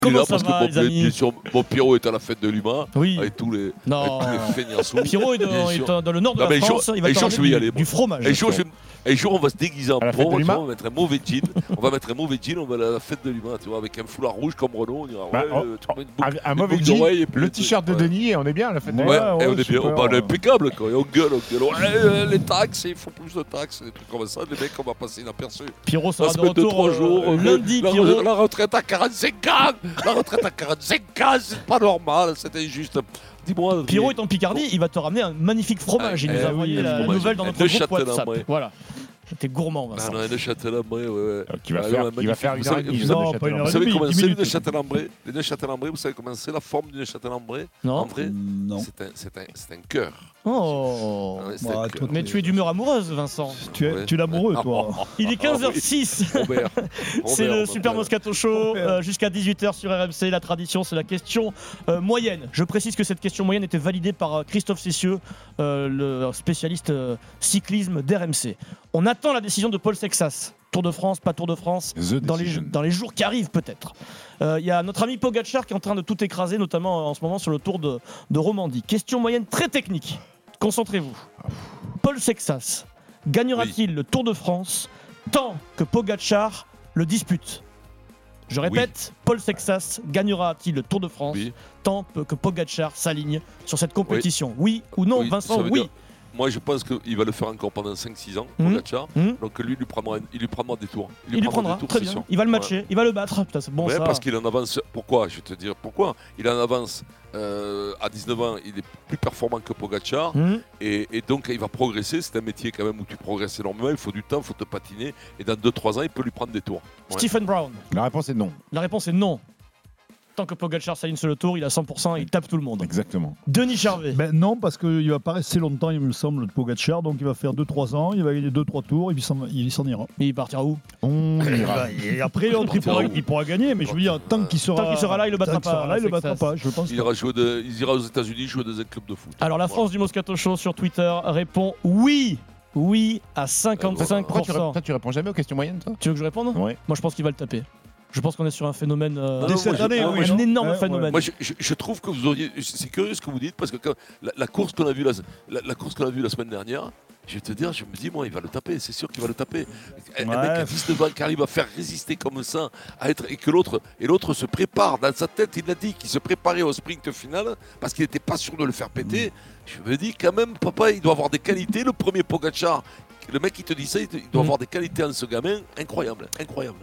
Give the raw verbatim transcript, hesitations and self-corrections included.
Comment là ça parce va, que les bon, amis bien sûr, mon Pierrot est à la fête de l'humain Oui. avec tous les, Non. avec tous les feignassos. Pierrot est, bien dans, est sûr. dans le nord de Non, la mais France, jour- il va un te jour, je vais ramener y du, aller, moi. du fromage. Un jour, je, un jour, on va se déguiser en À la fête pauvre, de tu vois, l'humain. on va mettre un mauvais jean, on va mettre un mauvais jean, on va à la fête de l'humain, tu vois, avec un foulard rouge comme Renault, on dira Bah, ouais, oh, euh, tu mets une boucle, Un, un une mauvais boucle jean, d'oreille et puis le des trucs, t-shirt de ouais. Denis et on est bien à la fête de Ouais, l'humain. et on est bien, super. on est impeccable quoi, et on gueule, on gueule, ouais, euh, les taxes, il faut plus de taxes, des trucs comme ça, les mecs, on va passer inaperçus. Pierrot La sera de semaine de retour trois euh, jours, euh, lundi, la, Pierrot. la retraite à quarante-cinq ans, la retraite à quarante-cinq ans, c'est pas normal, c'est injuste. Dis-moi. Pierrot est en Picardie, il va te ramener un magnifique fromage. Il Ah, nous a eh envoyé oui, la, la fromage. nouvelle dans Un notre de groupe WhatsApp. Châtelain-Bray. Voilà. T'es gourmand, Ah Vincent. non, une Châtelain-Bray, ouais, ouais. Qui va Ah, faire, non, qui va faire une magnifique. heure et Vous demie. savez- de Non, pas une Châtelain. heure Vous et savez demie, comment dix c'est une minutes. Châtelain-Bray Les Châtelain-Bray, vous savez comment c'est la forme d'une Châtelain-Bray En Non vrai, Non. c'est un, c'est un, c'est un cœur. Oh. Ouais, c'est Bah, un toi, cœur. Mais tu es d'humeur amoureuse, Vincent. Tu es, Ouais. tu es l'amoureux, toi. Il est quinze heures six. Robert. C'est Robert, le on Super m'appelle. Moscato Show euh, jusqu'à dix-huit heures sur R M C. La tradition, c'est la question euh, moyenne. Je précise que cette question moyenne était validée par euh, Christophe Cessieux, euh, le spécialiste euh, cyclisme d'R M C. On attend la décision de Paul Sexas. Tour de France, pas Tour de France, The dans les, decision. dans les jours qui arrivent peut-être. Euh, Il y a notre ami Pogacar qui est en train de tout écraser, notamment en ce moment sur le Tour de, de Romandie. Question moyenne très technique. Concentrez-vous. Paul Sexas gagnera-t-il le Tour de France tant que Pogacar le dispute? Je répète, Paul Sexas gagnera-t-il le Tour de France Oui. tant que Pogacar s'aligne sur cette compétition? Oui, ou non, Oui, Vincent? ça veut Oui. dire- Moi, je pense qu'il va le faire encore pendant cinq six ans, Mhm. Pogacar. Mhm. Donc lui, il lui prendra, il lui prendra des tours. Il lui prendra, des tours, très c'est bien. sûr. Il va le Ouais. matcher, il va le battre. Putain, c'est bon Ouais, ça. parce qu'il en avance. Pourquoi Je vais te dire pourquoi. Il en avance euh, à dix-neuf ans, il est plus performant que Pogacar. Mhm. Et, et donc, il va progresser. C'est un métier quand même où tu progresses énormément. Il faut du temps, il faut te patiner. Et dans deux trois ans, il peut lui prendre des tours. Ouais. Stephen Brown, La réponse est non. la réponse est non. Tant que Pogacar s'aligne sur le Tour, il a cent pour cent, il tape tout le monde. Exactement. Denis Charvet. Ben non, parce qu'il va pas rester longtemps, il me semble, de Pogacar. Donc il va faire deux trois ans, il va gagner deux trois tours et puis s'en- il s'en ira. Mais il partira où? On ira. Et après, l'autre, il pourra, il pourra gagner. Mais je veux dire, tant qu'il sera, Tant qu'il sera là, il le battra tant qu'il sera pas, là, il le Sexas. battra pas. Je pense. Il ira, jouer de, il ira aux États-Unis jouer dans un club de foot. Alors la Voilà. France du Moscato Show sur Twitter répond oui. Oui à cinquante-cinq Pourquoi pour tu, cent. ré- toi, tu réponds jamais aux questions moyennes, toi Tu veux que je réponde? Ouais. Moi je pense qu'il va le taper. Je pense qu'on est sur un phénomène, euh, Non, Dès non, cette moi, je- année, moi, oui, moi, un non énorme Ouais, phénomène. Moi, je, je- je trouve que vous auriez. C'est curieux ce que vous dites parce que quand la, la course qu'on a vue la, la, la course qu'on a vue la semaine dernière, je vais te dire, je me dis, moi, il va le taper. C'est sûr qu'il va le taper. Un, un Ouais. mec à dix-neuf ans qui arrive à faire résister comme ça, à être et que l'autre et l'autre se prépare dans sa tête. Il a dit qu'il se préparait au sprint final parce qu'il n'était pas sûr de le faire péter. Je me dis quand même, papa, il doit avoir des qualités. Le premier Pogacar, le mec qui te dit ça, il doit Mm. avoir des qualités en ce gamin incroyables, incroyables.